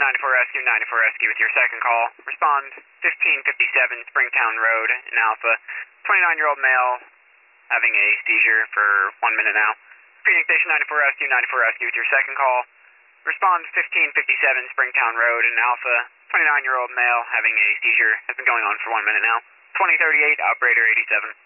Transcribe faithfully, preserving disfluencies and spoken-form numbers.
ninety-four Rescue, ninety-four Rescue with your second call. Respond fifteen fifty-seven Springtown Road in Alpha. twenty-nine-year-old male having a seizure for one minute now. Phoenix Station ninety-four Rescue, ninety-four Rescue with your second call. Respond fifteen fifty-seven Springtown Road in Alpha. twenty-nine-year-old male having a seizure has been going on for one minute now. twenty thirty-eight, operator eighty-seven.